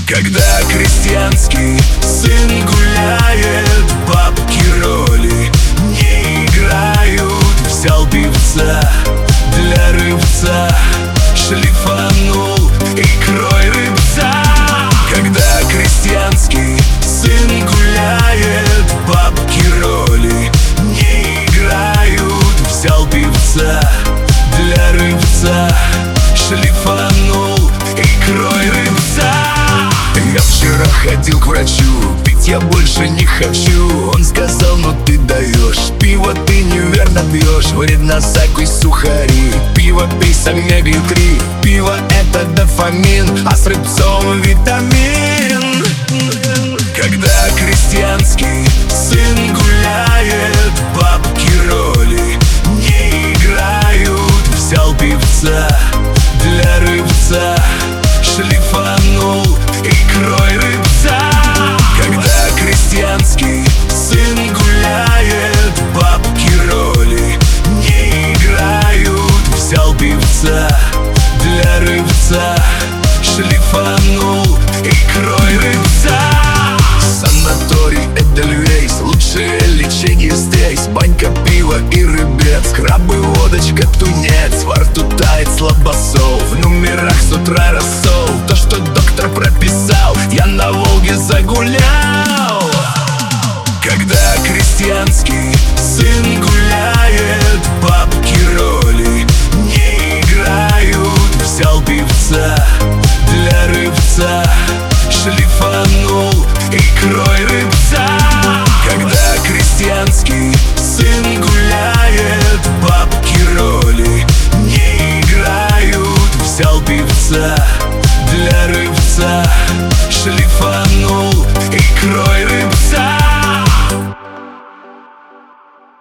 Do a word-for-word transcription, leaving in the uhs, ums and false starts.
Когда крестьянский сын гуляет, бабки роли не играют. Взял певца для рыбца, шлифанул икрой рыбца. Когда крестьянский сын гуляет, бабки роли не играют. Взял певца для рыбца, шлифанул икрой рыбца. Я вчера ходил к врачу, пить я больше не хочу. Он сказал: ну ты даешь, пиво ты неверно пьешь, вредно закусь сухари. Пиво пей с омегой три, пиво это дофамин, а с рыбцом витамин. Когда крестьянский сын гуляет, бабки роли не играют. Взял певца